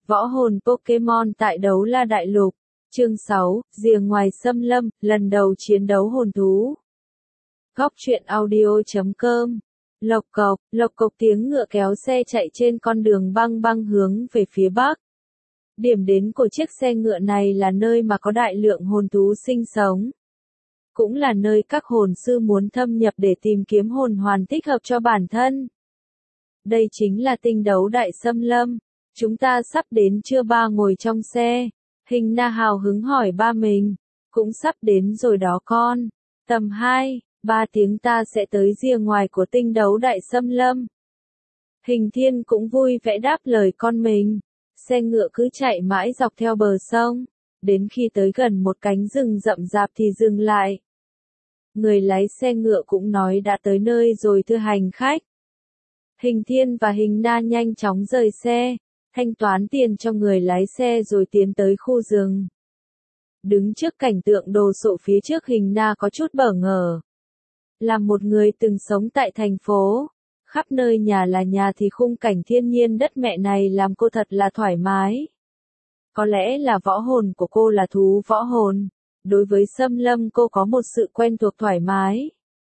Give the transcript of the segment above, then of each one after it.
Võ hồn Pokemon tại Đấu La Đại Lục. Chương 6, Rìa ngoài xâm lâm, lần đầu chiến đấu hồn thú. Góc truyện audio.com. Lộc cộc tiếng ngựa kéo xe chạy trên con đường băng băng hướng về phía bắc. Điểm đến của chiếc xe ngựa này là nơi mà có đại lượng hồn thú sinh sống. Cũng là nơi các hồn sư muốn thâm nhập để tìm kiếm hồn hoàn thích hợp cho bản thân. Đây chính là tinh đấu đại xâm lâm. Chúng ta sắp đến chưa ba? Ngồi trong xe, Hình Na hào hứng hỏi ba mình. Cũng sắp đến rồi đó con. Tầm 2-3 tiếng ta sẽ tới rìa ngoài của tinh đấu đại xâm lâm. Hình Thiên cũng vui vẻ đáp lời con mình. Xe ngựa cứ chạy mãi dọc theo bờ sông. Đến khi tới gần một cánh rừng rậm rạp thì dừng lại. Người lái xe ngựa cũng nói đã tới nơi rồi thưa hành khách. Hình Thiên và Hình Na nhanh chóng rời xe, thanh toán tiền cho người lái xe rồi tiến tới khu rừng. Đứng trước cảnh tượng đồ sộ phía trước, Hình Na có chút bỡ ngỡ. Là một người từng sống tại thành phố, khắp nơi nhà là nhà thì khung cảnh thiên nhiên đất mẹ này làm cô thật là thoải mái. Có lẽ là võ hồn của cô là thú võ hồn, đối với xâm lâm cô có một sự quen thuộc thoải mái.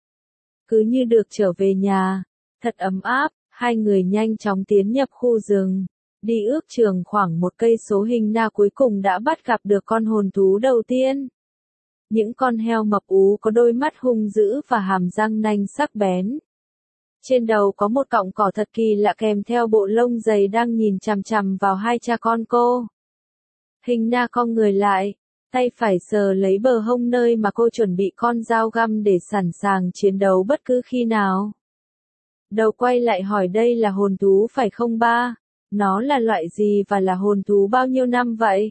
Cứ như được trở về nhà, thật ấm áp. Hai người nhanh chóng tiến nhập khu rừng, đi ước chừng khoảng 1 cây số, Hình Na cuối cùng đã bắt gặp được con hồn thú đầu tiên. Những con heo mập ú có đôi mắt hung dữ và hàm răng nanh sắc bén. Trên đầu có một cọng cỏ thật kỳ lạ kèm theo bộ lông dày đang nhìn chằm chằm vào hai cha con cô. Hình Na cong người lại, tay phải sờ lấy bờ hông nơi mà cô chuẩn bị con dao găm để sẵn sàng chiến đấu bất cứ khi nào. Đầu quay lại hỏi đây là hồn thú phải không ba? Nó là loại gì và là hồn thú bao nhiêu năm vậy?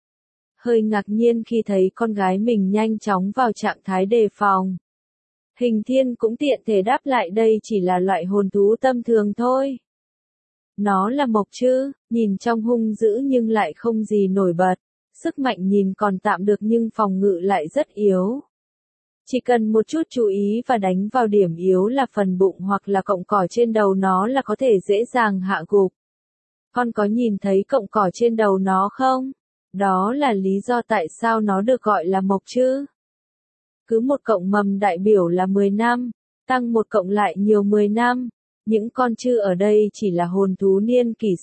Hơi ngạc nhiên khi thấy con gái mình nhanh chóng vào trạng thái đề phòng. Hình Thiên cũng tiện thể đáp lại đây chỉ là loại hồn thú tầm thường thôi. Nó là mộc chứ, nhìn trong hung dữ nhưng lại không gì nổi bật. Sức mạnh nhìn còn tạm được nhưng phòng ngự lại rất yếu. Chỉ cần một chút chú ý và đánh vào điểm yếu là phần bụng hoặc là cọng cỏ trên đầu nó là có thể dễ dàng hạ gục. Con có nhìn thấy cọng cỏ trên đầu nó không? Đó là lý do tại sao nó được gọi là mộc chứ. Cứ một cọng mầm đại biểu là 10 năm, tăng một cọng lại nhiều 10 năm. Những con chư ở đây chỉ là hồn thú niên kỷ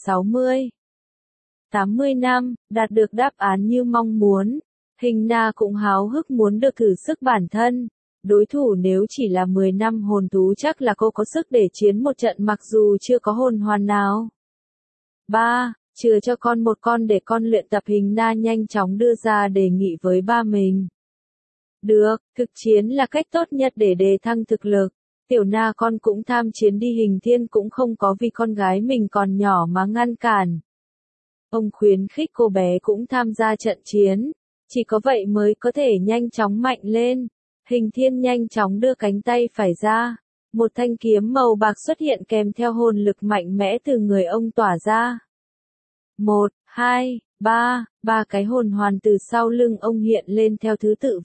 60-80 năm, đạt được đáp án như mong muốn. Hình Na cũng háo hức muốn được thử sức bản thân. Đối thủ nếu chỉ là 10 năm hồn thú chắc là cô có sức để chiến một trận mặc dù chưa có hồn hoàn nào. Ba, chừa cho con một con để con luyện tập. Hình Na nhanh chóng đưa ra đề nghị với ba mình. Được, thực chiến là cách tốt nhất để đề thăng thực lực. Tiểu Na con cũng tham chiến đi. Hình Thiên cũng không có vì con gái mình còn nhỏ mà ngăn cản. Ông khuyến khích cô bé cũng tham gia trận chiến. Chỉ có vậy mới có thể nhanh chóng mạnh lên. Hình Thiên nhanh chóng đưa cánh tay phải ra. Một thanh kiếm màu bạc xuất hiện kèm theo hồn lực mạnh mẽ từ người ông tỏa ra. 1, 2, 3, 3 cái hồn hoàn từ sau lưng ông hiện lên theo thứ tự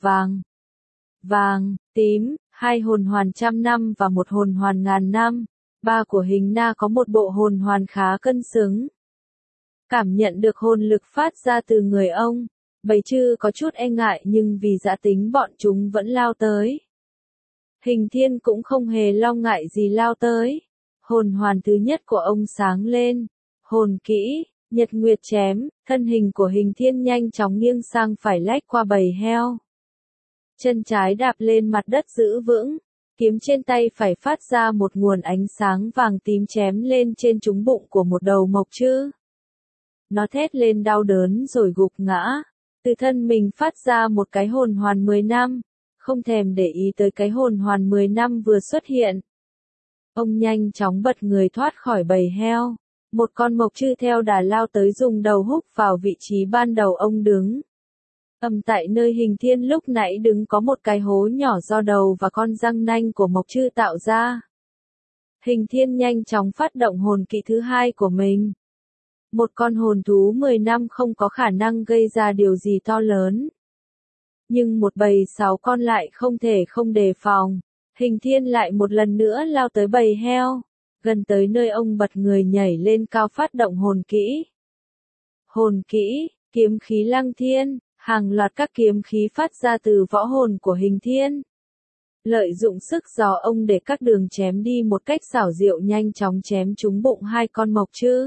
vàng, tím, 2 hồn hoàn 100 năm và 1 hồn hoàn 1000 năm. Ba của Hình Na có một bộ hồn hoàn khá cân xứng. Cảm nhận được hồn lực phát ra từ người ông. Bầy chư có chút e ngại nhưng vì dã tính bọn chúng vẫn lao tới. Hình Thiên cũng không hề lo ngại gì lao tới. Hồn hoàn thứ nhất của ông sáng lên. Hồn kỹ, Nhật Nguyệt chém, thân hình của Hình Thiên nhanh chóng nghiêng sang phải lách qua bầy heo. Chân trái đạp lên mặt đất giữ vững. Kiếm trên tay phải phát ra một nguồn ánh sáng vàng tím chém lên trên trúng bụng của một đầu mộc chư. Nó thét lên đau đớn rồi gục ngã. Từ thân mình phát ra một cái hồn hoàn 10 năm, không thèm để ý tới cái hồn hoàn 10 năm vừa xuất hiện. Ông nhanh chóng bật người thoát khỏi bầy heo. Một con mộc chư theo đà lao tới dùng đầu húc vào vị trí ban đầu ông đứng. Tại nơi Hình Thiên lúc nãy đứng có một cái hố nhỏ do đầu và con răng nanh của mộc chư tạo ra. Hình Thiên nhanh chóng phát động hồn kỹ thứ hai của mình. Một con hồn thú 10 năm không có khả năng gây ra điều gì to lớn. Nhưng một bầy 6 con lại không thể không đề phòng. Hình Thiên lại một lần nữa lao tới bầy heo. Gần tới nơi ông bật người nhảy lên cao phát động hồn kỹ. Hồn kỹ, kiếm khí lăng thiên, hàng loạt các kiếm khí phát ra từ võ hồn của Hình Thiên. Lợi dụng sức gió ông để các đường chém đi một cách xảo diệu, nhanh chóng chém trúng bụng hai con mộc chư.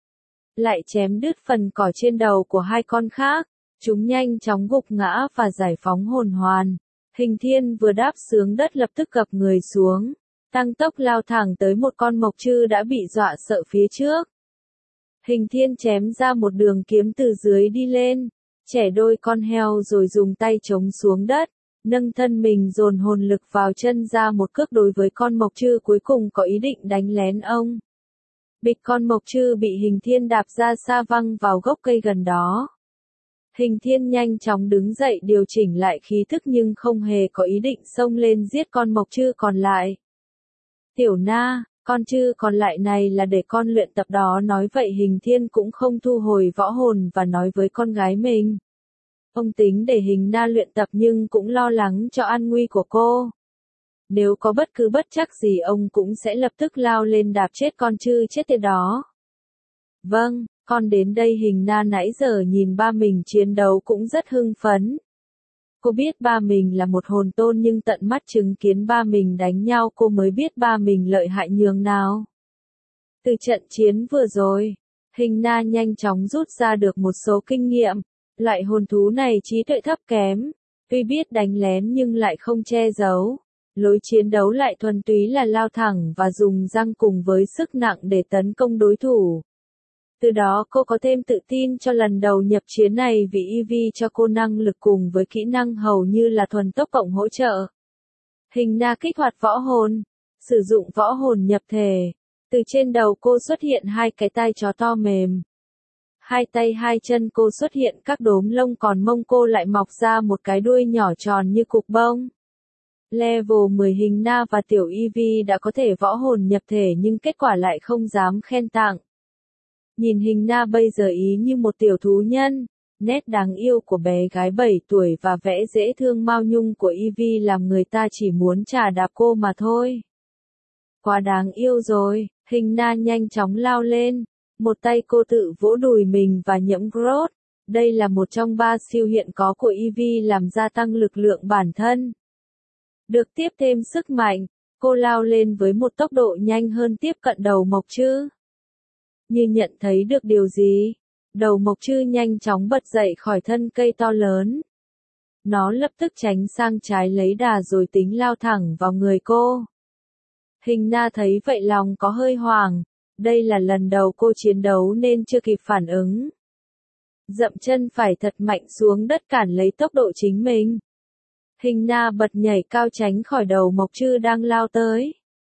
Lại chém đứt phần cỏ trên đầu của hai con khác, chúng nhanh chóng gục ngã và giải phóng hồn hoàn. Hình Thiên vừa đáp xuống đất lập tức gập người xuống, tăng tốc lao thẳng tới một con mộc chư đã bị dọa sợ phía trước. Hình Thiên chém ra một đường kiếm từ dưới đi lên, chẻ đôi con heo rồi dùng tay chống xuống đất, nâng thân mình dồn hồn lực vào chân ra một cước đối với con mộc chư cuối cùng có ý định đánh lén ông. Bịch, con mộc chư bị Hình Thiên đạp ra xa văng vào gốc cây gần đó. Hình Thiên nhanh chóng đứng dậy điều chỉnh lại khí thức nhưng không hề có ý định xông lên giết con mộc chư còn lại. Tiểu Na, con chư còn lại này là để con luyện tập đó. Nói vậy Hình Thiên cũng không thu hồi võ hồn và nói với con gái mình. Ông tính để Hình Na luyện tập nhưng cũng lo lắng cho an nguy của cô. Nếu có bất cứ bất trắc gì ông cũng sẽ lập tức lao lên đạp chết con chư chết tiệt đó. Vâng, con đến đây. Hình Na nãy giờ nhìn ba mình chiến đấu cũng rất hưng phấn. Cô biết ba mình là một hồn tôn nhưng tận mắt chứng kiến ba mình đánh nhau cô mới biết ba mình lợi hại nhường nào. Từ trận chiến vừa rồi, Hình Na nhanh chóng rút ra được một số kinh nghiệm. Loại hồn thú này trí tuệ thấp kém, tuy biết đánh lén nhưng lại không che giấu. Lối chiến đấu lại thuần túy là lao thẳng và dùng răng cùng với sức nặng để tấn công đối thủ. Từ đó cô có thêm tự tin cho lần đầu nhập chiến này vì Eevee cho cô năng lực cùng với kỹ năng hầu như là thuần tốc cộng hỗ trợ. Hình Na kích hoạt võ hồn, sử dụng võ hồn nhập thể. Từ trên đầu cô xuất hiện hai cái tai chó to mềm. Hai tay hai chân cô xuất hiện các đốm lông còn mông cô lại mọc ra một cái đuôi nhỏ tròn như cục bông. Level 10 Hình Na và tiểu Eevee đã có thể võ hồn nhập thể nhưng kết quả lại không dám khen tặng. Nhìn Hình Na bây giờ ý như một tiểu thú nhân, nét đáng yêu của bé gái 7 tuổi và vẻ dễ thương mao nhung của Eevee làm người ta chỉ muốn chà đạp cô mà thôi. Quá đáng yêu rồi, Hình Na nhanh chóng lao lên, một tay cô tự vỗ đùi mình và nhẫm growth. Đây là một trong 3 siêu hiện có của Eevee làm gia tăng lực lượng bản thân. Được tiếp thêm sức mạnh, cô lao lên với một tốc độ nhanh hơn tiếp cận đầu mộc chư. Như nhận thấy được điều gì, đầu mộc chư nhanh chóng bật dậy khỏi thân cây to lớn. Nó lập tức tránh sang trái lấy đà rồi tính lao thẳng vào người cô. Hình Na thấy vậy lòng có hơi hoảng, đây là lần đầu cô chiến đấu nên chưa kịp phản ứng. Dậm chân phải thật mạnh xuống đất cản lấy tốc độ chính mình. Hình Na bật nhảy cao tránh khỏi đầu mộc chư đang lao tới.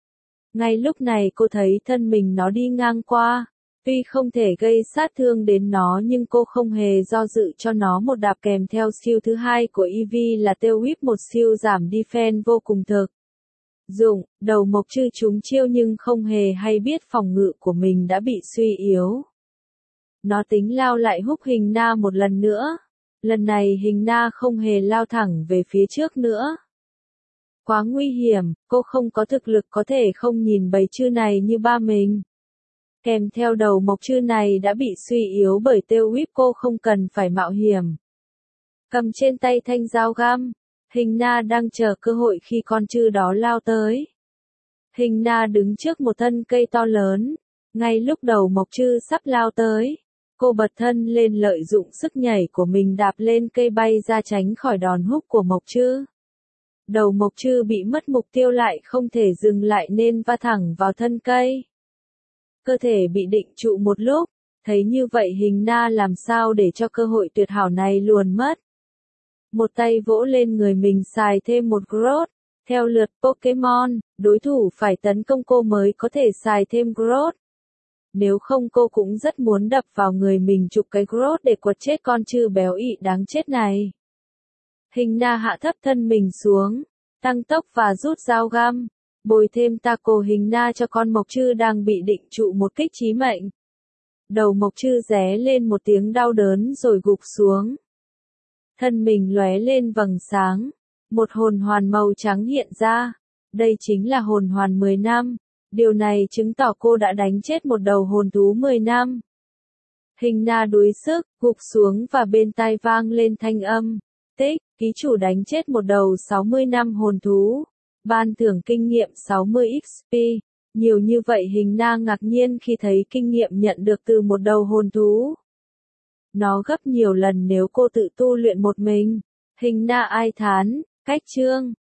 Ngay lúc này cô thấy thân mình nó đi ngang qua. Tuy không thể gây sát thương đến nó nhưng cô không hề do dự cho nó một đạp kèm theo siêu thứ hai của Eevee là Tail Whip, một siêu giảm defense vô cùng thực dụng. Đầu mộc chư trúng chiêu nhưng không hề hay biết phòng ngự của mình đã bị suy yếu. Nó tính lao lại húc Hình Na một lần nữa. Lần này Hình Na không hề lao thẳng về phía trước nữa. Quá nguy hiểm, cô không có thực lực có thể không nhìn bầy chư này như ba mình. Kèm theo đầu mộc chư này đã bị suy yếu bởi Tail Whip cô không cần phải mạo hiểm. Cầm trên tay thanh dao găm, Hình Na đang chờ cơ hội khi con chư đó lao tới. Hình Na đứng trước một thân cây to lớn, ngay lúc đầu mộc chư sắp lao tới. Cô bật thân lên lợi dụng sức nhảy của mình đạp lên cây bay ra tránh khỏi đòn húc của mộc chư. Đầu mộc chư bị mất mục tiêu lại không thể dừng lại nên va thẳng vào thân cây. Cơ thể bị định trụ một lúc, thấy như vậy Hình Na làm sao để cho cơ hội tuyệt hảo này luồn mất. Một tay vỗ lên người mình xài thêm một growth, theo lượt Pokemon, đối thủ phải tấn công cô mới có thể xài thêm growth. Nếu không cô cũng rất muốn đập vào người mình chụp cái growth để quật chết con chư béo ị đáng chết này. Hình Na hạ thấp thân mình xuống, tăng tốc và rút dao găm, bồi thêm taco Hình Na cho con mộc chư đang bị định trụ một kích chí mệnh. Đầu mộc chư ré lên một tiếng đau đớn rồi gục xuống. Thân mình lóe lên vầng sáng, một hồn hoàn màu trắng hiện ra. Đây chính là hồn hoàn 10 năm. Điều này chứng tỏ cô đã đánh chết một đầu hồn thú 10 năm. Hình na đuối sức, gục xuống và bên tai vang lên thanh âm. Tích, ký chủ đánh chết một đầu 60 năm hồn thú. Ban thưởng kinh nghiệm 60 XP. Nhiều như vậy hình na ngạc nhiên khi thấy kinh nghiệm nhận được từ một đầu hồn thú. Nó gấp nhiều lần nếu cô tự tu luyện một mình. Hình na ai thán, cách chương.